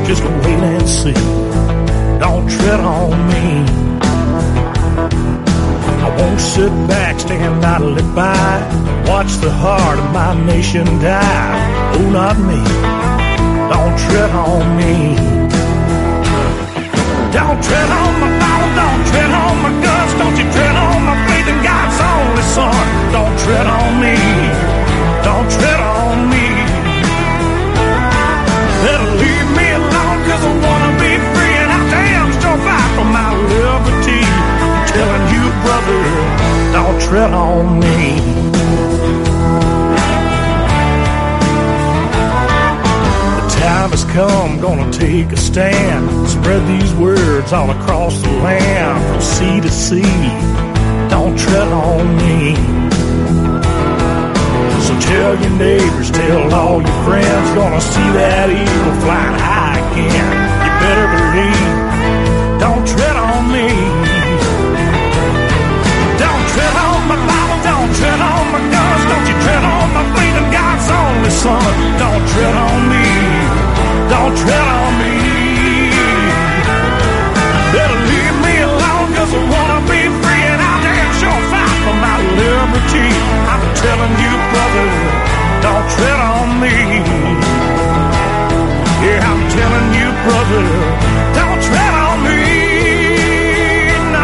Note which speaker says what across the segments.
Speaker 1: just wait and see. Don't tread on me. I won't sit back, stand idly by, watch the heart of my nation die. Oh, not me. Don't tread on me. Don't tread on my Bible, don't tread on my guns, don't you tread on my faith in God's only Son. Don't tread on me. Don't tread on me. Better leave me alone, 'cause I wanna be free, and I damn sure fight for my liberty. I'm telling you, brother, don't tread on me. The time has come, gonna take a stand, spread these words all across the land, from sea to sea. Don't tread on me. So tell your neighbors, tell all your friends, gonna see that eagle flying high again. You better believe, don't tread on me. Don't tread on my Bible, don't tread on my guns, don't you tread on my faith in God's only Son. Don't tread on me, don't tread on me. Better leave me alone, 'cause I wanna be free, and I'll damn sure fight for my liberty. I'm telling you, brother, don't tread on me. Yeah, I'm telling you, brother, don't tread on me. No.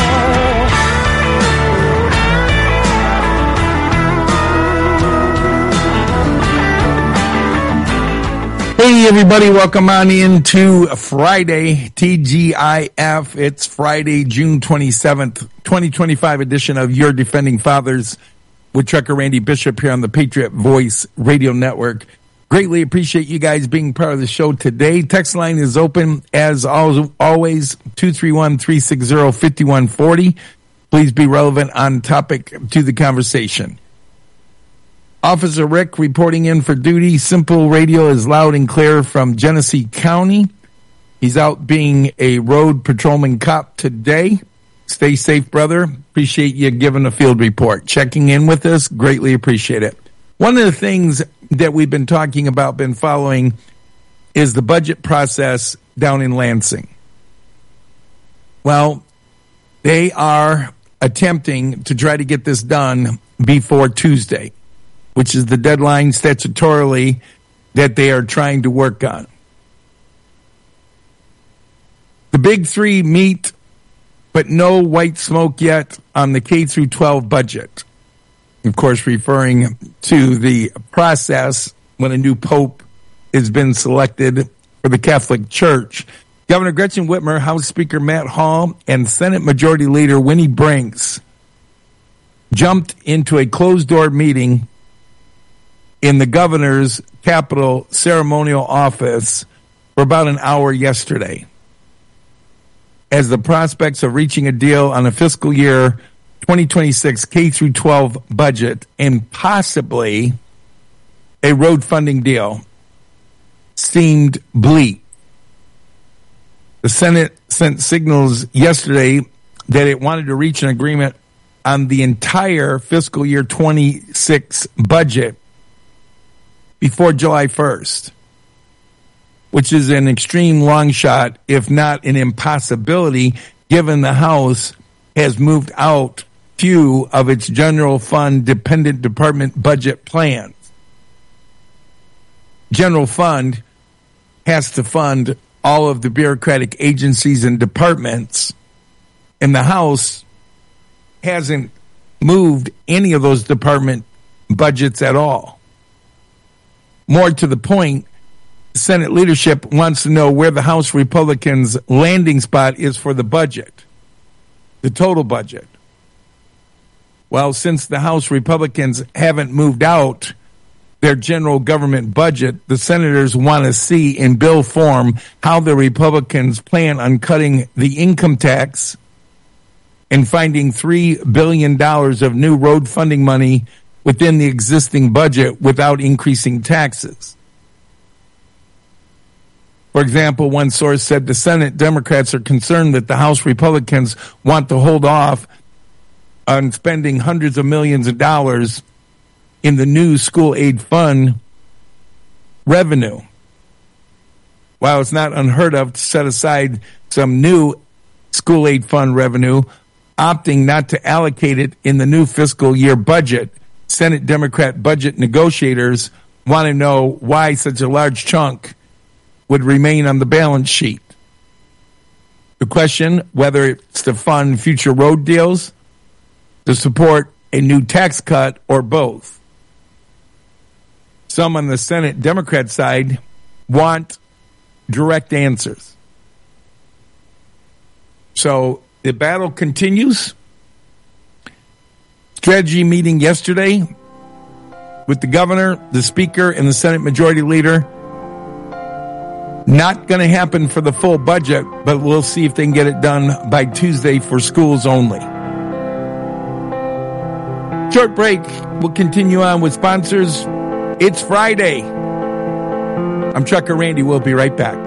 Speaker 2: Hey, everybody, welcome on into Friday, TGIF. It's Friday, June 27th, 2025 edition of Your Defending Fathers with Trucker Randy Bishop here on the Patriot Voice Radio Network. Greatly appreciate you guys being part of the show today. Text line is open as always, 231-360-5140. Please be relevant on topic to the conversation. Officer Rick reporting in for duty. Simple Radio is loud and clear from Genesee County. He's out being a road patrolman cop today. Stay safe, brother. Appreciate you giving a field report. Checking in with us. Greatly appreciate it. One of the things that we've been talking about, been following, is the budget process down in Lansing. Well, they are attempting to try to get this done before Tuesday, which is the deadline statutorily that they are trying to work on. The big three meet, but no white smoke yet on the K through 12 budget. Of course, referring to the process when a new pope has been selected for the Catholic Church. Governor Gretchen Whitmer, House Speaker Matt Hall, and Senate Majority Leader Winnie Brinks jumped into a closed-door meeting in the governor's Capitol ceremonial office for about an hour yesterday, as the prospects of reaching a deal on a fiscal year 2026 K through 12 budget and possibly a road funding deal seemed bleak. The Senate sent signals yesterday that it wanted to reach an agreement on the entire fiscal year 26 budget before July 1st, which is an extreme long shot, if not an impossibility, given the House has moved out few of its general fund dependent department budget plans. General fund has to fund all of the bureaucratic agencies and departments, and the House hasn't moved any of those department budgets at all. More to the point, Senate leadership wants to know where the House Republicans' landing spot is for the budget, the total budget. Well, since the House Republicans haven't moved out their general government budget, the senators want to see in bill form how the Republicans plan on cutting the income tax and finding $3 billion of new road funding money within the existing budget without increasing taxes. For example, one source said the Senate Democrats are concerned that the House Republicans want to hold off on spending hundreds of millions of dollars in the new school aid fund revenue. while it's not unheard of to set aside some new school aid fund revenue, opting not to allocate it in the new fiscal year budget, Senate Democrat budget negotiators want to know why such a large chunk would remain on the balance sheet. The question, whether it's to fund future road deals, to support a new tax cut, or both. Some on the Senate Democrat side want direct answers. So the battle continues. Strategy meeting yesterday with the governor, the speaker, and the Senate Majority Leader. Not going to happen for the full budget, but we'll see if they can get it done by Tuesday for schools only. Short break. We'll continue on with sponsors. It's Friday. I'm Trucker Randy. We'll be right back.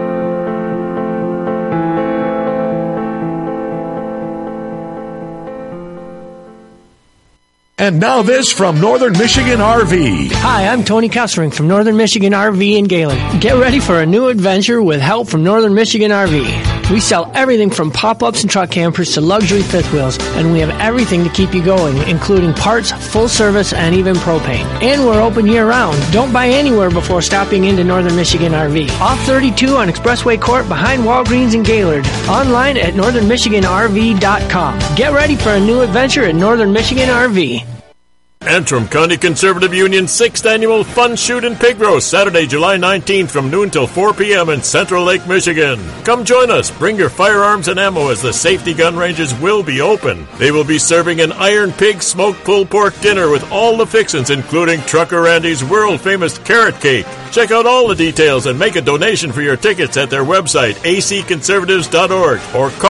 Speaker 3: And now this from Northern Michigan RV.
Speaker 4: Hi, I'm Tony Kessering from Northern Michigan RV in Gaylord. Get ready for a new adventure with help from Northern Michigan RV. We sell everything from pop-ups and truck campers to luxury fifth wheels, and we have everything to keep you going, including parts, full service, and even propane. And we're open year-round. Don't buy anywhere before stopping into Northern Michigan RV. Off 32 on Expressway Court behind Walgreens in Gaylord. Online at northernmichiganrv.com. Get ready for a new adventure at Northern Michigan RV.
Speaker 5: Antrim County Conservative Union's 6th Annual Fun Shoot and Pig Roast, Saturday, July 19th from noon till 4 p.m. in Central Lake, Michigan. Come join us. Bring your firearms and ammo as the safety gun ranges will be open. They will be serving an Iron Pig smoked pulled pork dinner with all the fixins, including Trucker Randy's world-famous carrot cake. Check out all the details and make a donation for your tickets at their website, acconservatives.org, or call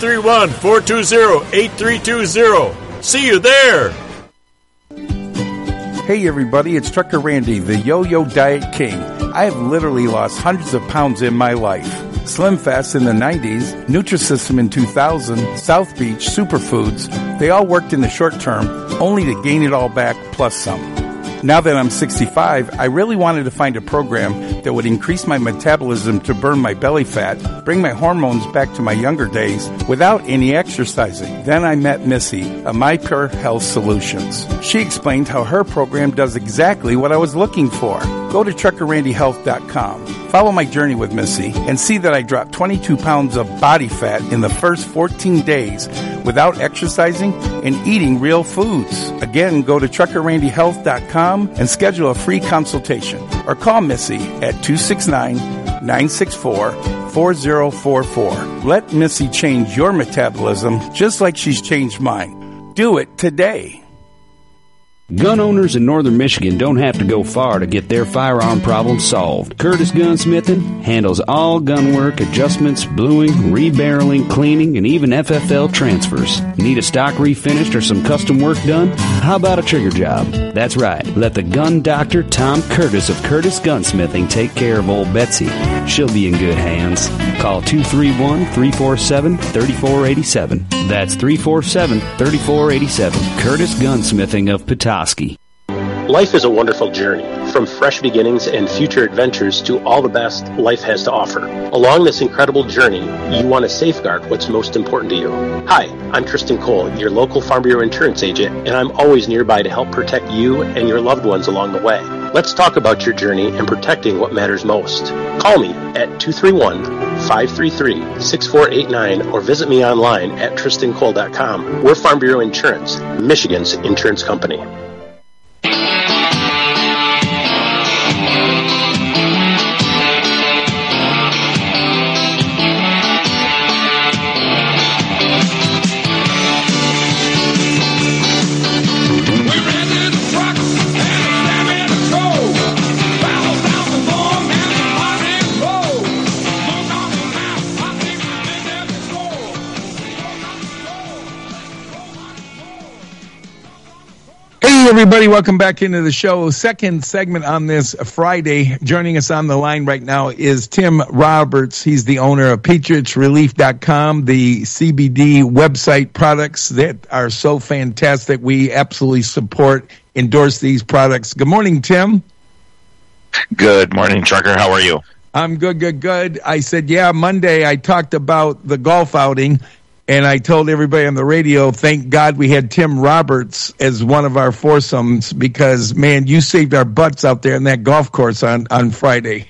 Speaker 5: 231-420-8320. See you there!
Speaker 2: Hey everybody, it's Trucker Randy, the Yo-Yo Diet King. I have literally lost hundreds of pounds in my life. Slim Fast in the 90s, Nutrisystem in 2000, South Beach, Superfoods, they all worked in the short term, only to gain it all back plus some. Now that I'm 65, I really wanted to find a program that would increase my metabolism to burn my belly fat, bring my hormones back to my younger days without any exercising. Then I met Missy of My Pure Health Solutions. She explained how her program does exactly what I was looking for. Go to truckerrandyhealth.com. Follow my journey with Missy and see that I dropped 22 pounds of body fat in the first 14 days without exercising and eating real foods. Again, go to truckerrandyhealth.com and schedule a free consultation or call Missy at 269-964-4044. Let Missy change your metabolism just like she's changed mine. Do it today.
Speaker 6: Gun owners in northern Michigan don't have to go far to get their firearm problem solved. Curtis Gunsmithing handles all gun work, adjustments, bluing, rebarreling, cleaning, and even FFL transfers. Need a stock refinished or some custom work done? How about a trigger job? That's right. Let the gun doctor, Tom Curtis of Curtis Gunsmithing, take care of old Betsy. She'll be in good hands. Call 231-347-3487. That's 347-3487. Curtis Gunsmithing of Petoskey.
Speaker 7: Life is a wonderful journey, from fresh beginnings and future adventures to all the best life has to offer. Along this incredible journey, you want to safeguard what's most important to you. Hi, I'm Tristan Cole, your local Farm Bureau insurance agent, and I'm always nearby to help protect you and your loved ones along the way. Let's talk about your journey and protecting what matters most. Call me at 231-533-6489 or visit me online at tristancole.com. We're Farm Bureau Insurance, Michigan's insurance company.
Speaker 2: Everybody, welcome back into the show. Second segment on this Friday. Joining us on the line right now is Tim Roberts. He's the owner of PatriotsRelief.com, the CBD website products that are so fantastic. We absolutely support, endorse these products. Good morning, Tim.
Speaker 8: Good morning, Trucker. How are you?
Speaker 2: I'm good. I said, yeah, Monday I talked about the golf outing, and I told everybody on the radio, thank God we had Tim Roberts as one of our foursomes, because, man, you saved our butts out there in that golf course on Friday.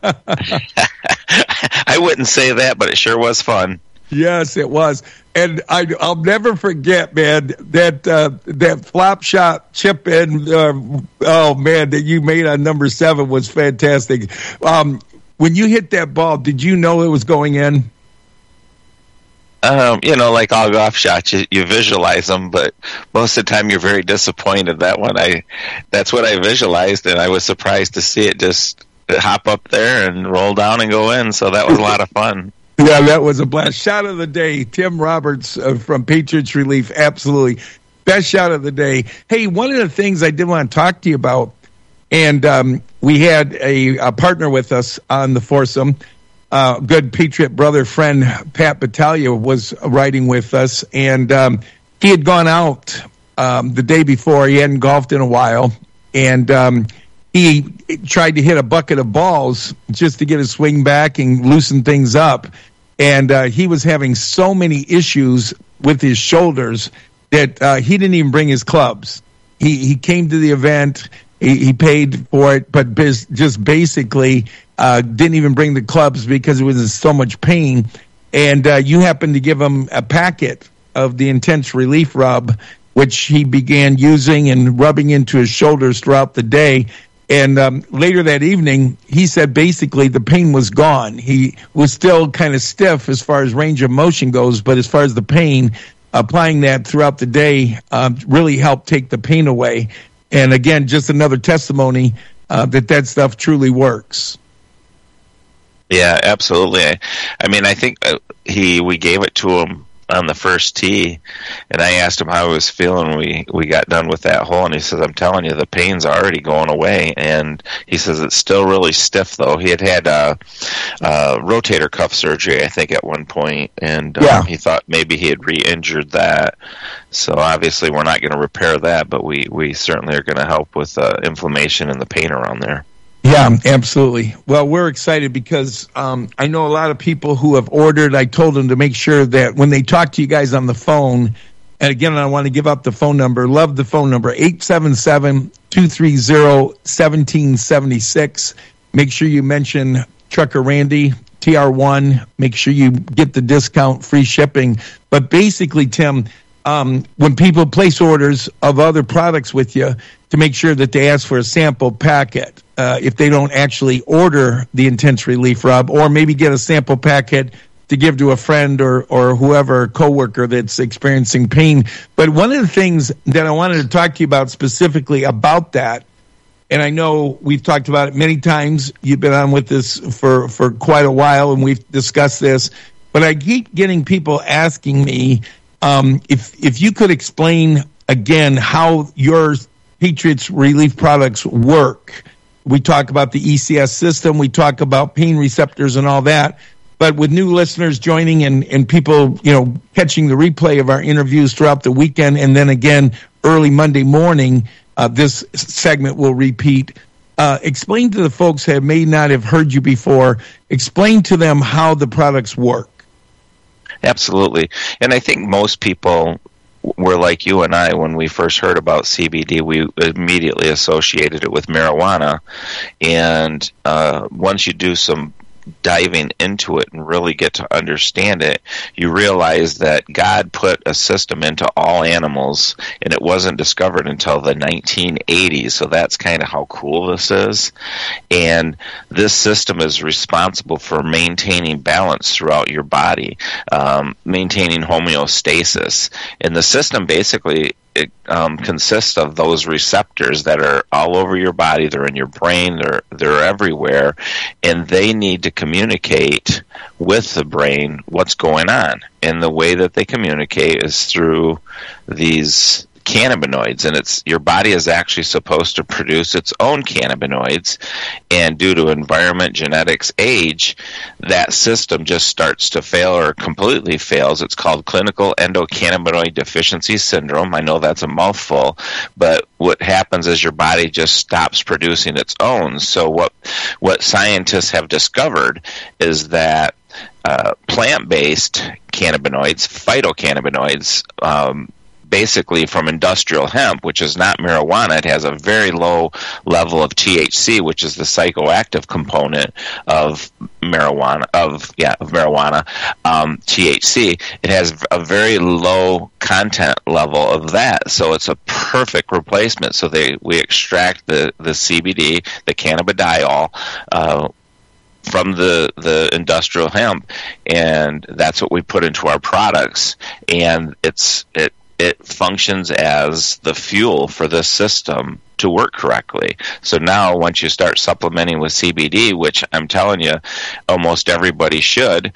Speaker 8: I wouldn't say that, but it sure was fun.
Speaker 2: Yes, it was. And I'll never forget, man, that flop shot chip in, that you made on number 7 was fantastic. When you hit that ball, did you know it was going in?
Speaker 8: Like all golf shots, you visualize them, but most of the time you're very disappointed. That's what I visualized, and I was surprised to see it just hop up there and roll down and go in. So that was a lot of fun.
Speaker 2: Yeah, that was a blast. Shot of the day, Tim Roberts from Patriots Relief. Absolutely. Best shot of the day. Hey, one of the things I did want to talk to you about, and we had a partner with us on the foursome, good Patriot brother friend, Pat Battaglia, was riding with us, and he had gone out the day before. He hadn't golfed in a while, and he tried to hit a bucket of balls just to get his swing back and loosen things up. And he was having so many issues with his shoulders that he didn't even bring his clubs. He came to the event, he paid for it, but just basically didn't even bring the clubs because he was in so much pain. And you happened to give him a packet of the Intense Relief Rub, which he began using and rubbing into his shoulders throughout the day. And later that evening, he said basically the pain was gone. He was still kind of stiff as far as range of motion goes, but as far as the pain, applying that throughout the day really helped take the pain away. And again, just another testimony that stuff truly works.
Speaker 8: Yeah, absolutely. I mean, I think we gave it to him on the first tee, and I asked him how he was feeling. We got done with that hole, and he says, I'm telling you, the pain's already going away. And he says it's still really stiff, though. He had rotator cuff surgery, I think, at one point, and he thought maybe he had re-injured that. So obviously we're not going to repair that, but we certainly are going to help with inflammation and the pain around there.
Speaker 2: Yeah, absolutely. Well, we're excited because I know a lot of people who have ordered. I told them to make sure that when they talk to you guys on the phone, and again, I want to give up the phone number. Love the phone number, 877-230-1776. Make sure you mention Trucker Randy, TR1. Make sure you get the discount, free shipping. But basically, Tim, when people place orders of other products with you, to make sure that they ask for a sample packet. If they don't actually order the Intense Relief Rub, or maybe get a sample packet to give to a friend or whoever, coworker that's experiencing pain. But one of the things that I wanted to talk to you about specifically about that, and I know we've talked about it many times, you've been on with this for quite a while, and we've discussed this, but I keep getting people asking me if you could explain again how your Patriots Relief products work. We talk about the ECS system, we talk about pain receptors and all that, but with new listeners joining and people, catching the replay of our interviews throughout the weekend, and then again early Monday morning, this segment will repeat. Explain to the folks that may not have heard you before, explain to them how the products work.
Speaker 8: Absolutely. And I think most people were like you and I. When we first heard about CBD, we immediately associated it with marijuana. And once you do some diving into it and really get to understand it, you realize that God put a system into all animals, and it wasn't discovered until the 1980s. So that's kind of how cool this is. And this system is responsible for maintaining balance throughout your body, maintaining homeostasis. And the system basically consists of those receptors that are all over your body. They're in your brain. They're everywhere, and they need to communicate with the brain what's going on. And the way that they communicate is through these cannabinoids, and your body is actually supposed to produce its own cannabinoids, and due to environment, genetics, age, that system just starts to fail or completely fails. It's called clinical endocannabinoid deficiency syndrome. I know that's a mouthful, but what happens is your body just stops producing its own. So what scientists have discovered is that plant-based cannabinoids, phytocannabinoids, basically from industrial hemp, which is not marijuana, it has a very low level of THC, which is the psychoactive component of marijuana. THC. It has a very low content level of that, so it's a perfect replacement. So we extract the CBD, the cannabidiol, from the industrial hemp, and that's what we put into our products, and it functions as the fuel for this system to work correctly. So now once you start supplementing with CBD, which I'm telling you almost everybody should,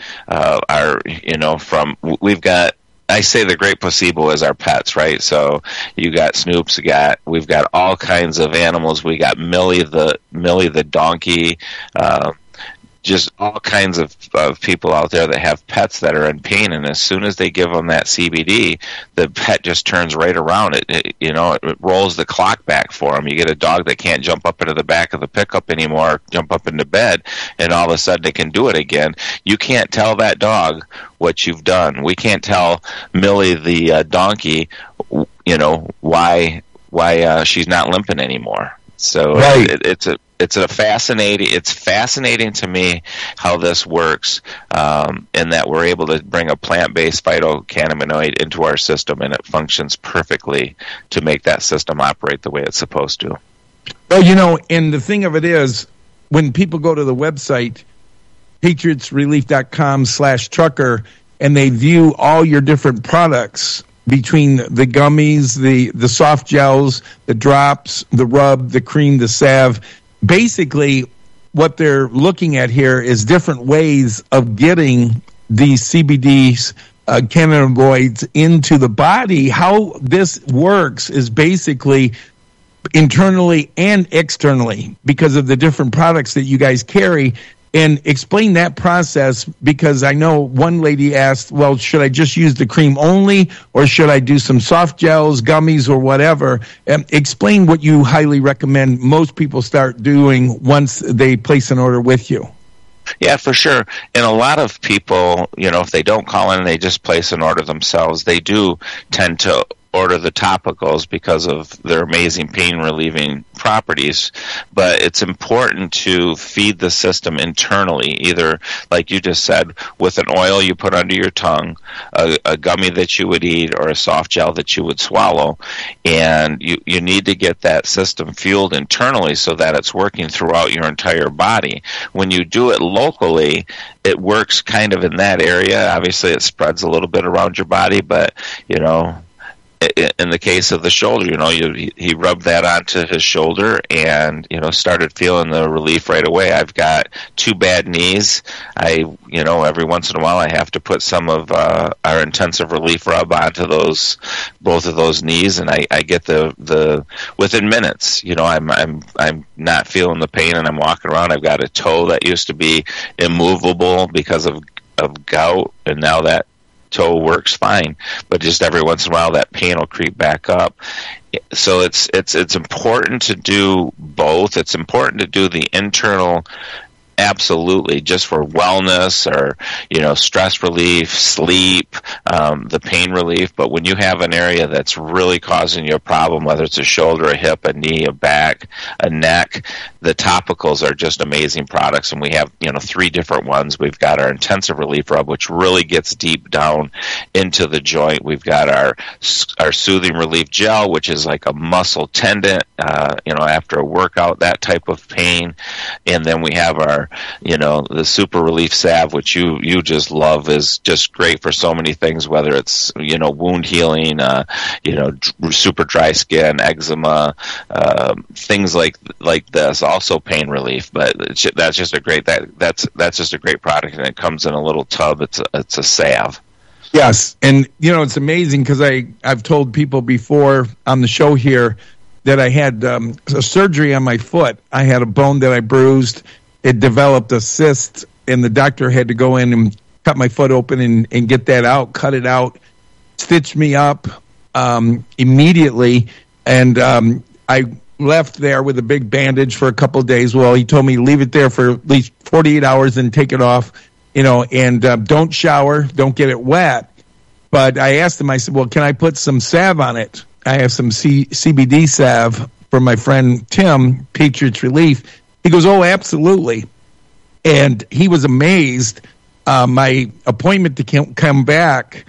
Speaker 8: we've got, I say the great placebo is our pets, right? So you got Snoops, we've got all kinds of animals. We got Millie the donkey, just all kinds of people out there that have pets that are in pain, and as soon as they give them that CBD, the pet just turns right around. It rolls the clock back for them. You get a dog that can't jump up into the back of the pickup anymore, jump up into bed, and all of a sudden it can do it again. You can't tell that dog what you've done. We can't tell Millie the donkey, why she's not limping anymore. So right. It's fascinating to me how this works, and that we're able to bring a plant-based phytocannabinoid into our system, and it functions perfectly to make that system operate the way it's supposed to.
Speaker 2: Well, and the thing of it is, when people go to the website, patriotsrelief.com/trucker, and they view all your different products, between the gummies, the soft gels, the drops, the rub, the cream, the salve, basically what they're looking at here is different ways of getting these CBDs, cannabinoids into the body. How this works is basically internally and externally because of the different products that you guys carry. And explain that process, because I know one lady asked, well, should I just use the cream only, or should I do some soft gels, gummies, or whatever? Explain what you highly recommend most people start doing once they place an order with you.
Speaker 8: Yeah, for sure. And a lot of people, if they don't call in and they just place an order themselves, they do tend to order the topicals because of their amazing pain relieving properties, but it's important to feed the system internally, either like you just said, with an oil you put under your tongue, a gummy that you would eat, or a soft gel that you would swallow, and you need to get that system fueled internally so that it's working throughout your entire body. When you do it locally, it works kind of in that area. Obviously it spreads a little bit around your body, but in the case of the shoulder, he rubbed that onto his shoulder and, started feeling the relief right away. I've got 2 bad knees. Every once in a while I have to put some of our intensive relief rub onto both of those knees, and I get the within minutes, I'm not feeling the pain, and I'm walking around. I've got a toe that used to be immovable because of gout, and now that toe works fine, but just every once in a while that pain will creep back up. So it's important to do both. It's important to do the internal, absolutely, just for wellness or stress relief, sleep, the pain relief. But when you have an area that's really causing you a problem, whether it's a shoulder, a hip, a knee, a back, a neck, the topicals are just amazing products, and we have 3 different ones. We've got our intensive relief rub, which really gets deep down into the joint. We've got our soothing relief gel, which is like a muscle tendon, after a workout, that type of pain. And then we have our the super relief salve, which you just love, is just great for so many things, whether it's wound healing, super dry skin, eczema, things like this. Also pain relief, but that's just a great product, and it comes in a little tub. It's a salve.
Speaker 2: Yes, and it's amazing because I've told people before on the show here that I had a surgery on my foot. I had a bone that I bruised. It developed a cyst, and the doctor had to go in and cut my foot open and get that out, cut it out, stitch me up immediately, and I left there with a big bandage for a couple of days. Well, he told me leave it there for at least 48 hours and take it off, and don't shower, don't get it wet. But I asked him, I said, well, can I put some salve on it? I have some CBD salve from my friend Tim, Patriots Relief. He goes, oh, absolutely. And he was amazed. My appointment to come back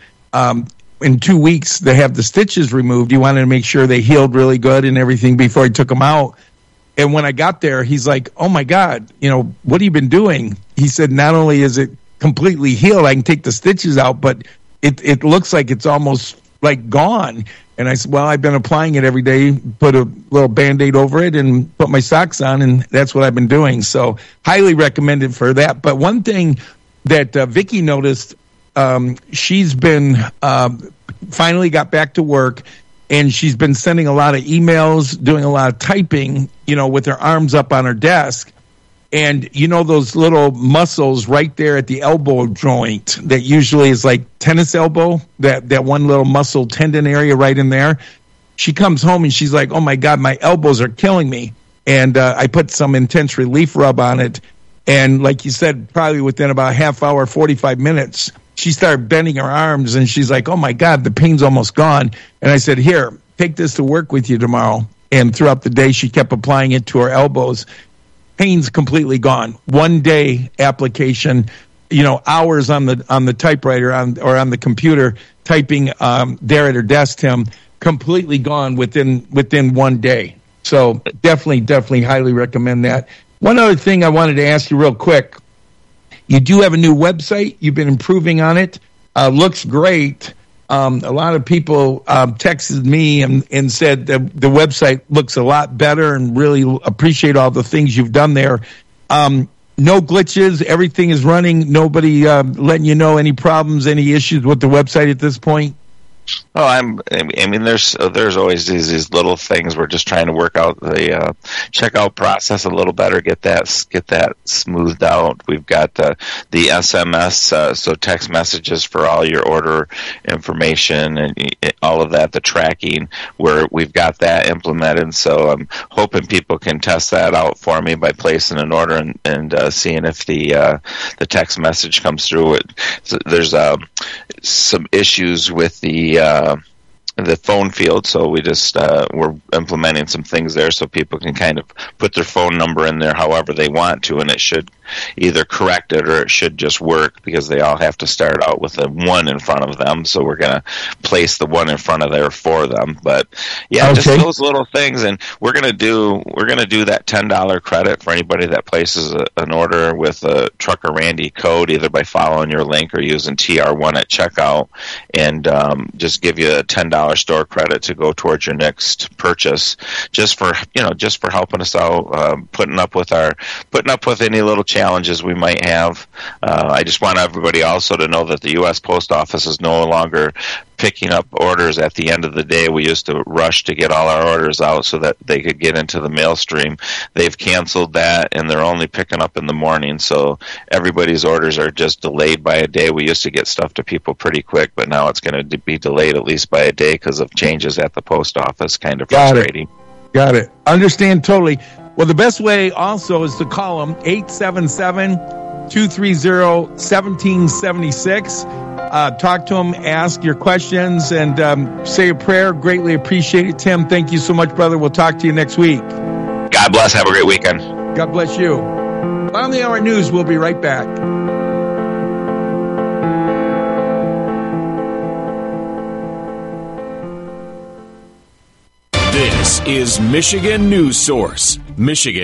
Speaker 2: in 2 weeks to have the stitches removed. He wanted to make sure they healed really good and everything before he took them out. And when I got there, he's like, oh, my God, what have you been doing? He said, not only is it completely healed, I can take the stitches out, but it looks like it's almost like gone. And I said, well, I've been applying it every day, put a little Band-Aid over it and put my socks on, and that's what I've been doing. So highly recommended for that. But one thing that Vicki noticed, she's been finally got back to work, and she's been sending a lot of emails, doing a lot of typing, with her arms up on her desk. And those little muscles right there at the elbow joint that usually is like tennis elbow, that one little muscle tendon area right in there. She comes home and she's like, oh, my God, my elbows are killing me. And I put some intense relief rub on it. And like you said, probably within about a half hour, 45 minutes, she started bending her arms. And she's like, oh, my God, the pain's almost gone. And I said, here, take this to work with you tomorrow. And throughout the day, she kept applying it to her elbows. Pain's completely gone. 1 day application, hours on the typewriter or on the computer typing there at her desk, Tim, completely gone within 1 day. So definitely highly recommend that. One other thing I wanted to ask you real quick. You do have a new website. You've been improving on it. Looks great. A lot of people texted me and said that the website looks a lot better and really appreciate all the things you've done there. No glitches. Everything is running. Nobody letting you know any problems, any issues with the website at this point?
Speaker 8: Oh, I mean, there's always these little things. We're just trying to work out the checkout process a little better, get that smoothed out. We've got the SMS, so text messages for all your order information and all of that, the tracking, where we've got that implemented. So I'm hoping people can test that out for me by placing an order and seeing if the text message comes through. There's some issues with the phone field, so we just we're implementing some things there so people can kind of put their phone number in there however they want to, and it should either correct it or it should just work, because they all have to start out with a 1 in front of them, so we're going to place the 1 in front of there for them. But yeah, okay. Just those little things, and we're going to do that $10 credit for anybody that places an order with a Trucker Randy code, either by following your link or using TR1 at checkout, and just give you a $10 store credit to go towards your next purchase, just for helping us out, putting up with any little challenges we might have. I just want everybody also to know that the U.S. Post Office is no longer picking up orders at the end of the day. We used to rush to get all our orders out so that they could get into the mail stream. They've canceled that, and they're only picking up in the morning, so everybody's orders are just delayed by a day. We used to get stuff to people pretty quick, but now it's going to be delayed at least by a day because of changes at the post office. Kind of frustrating.
Speaker 2: Got it. Understand totally. Well, the best way also is to call them 877-230-1776. Talk to them, ask your questions, and say a prayer. Greatly appreciate it, Tim. Thank you so much, brother. We'll talk to you next week.
Speaker 8: God bless. Have a great weekend.
Speaker 2: God bless you. On the Hour News, we'll be right back.
Speaker 3: This is Michigan News Source. Michigan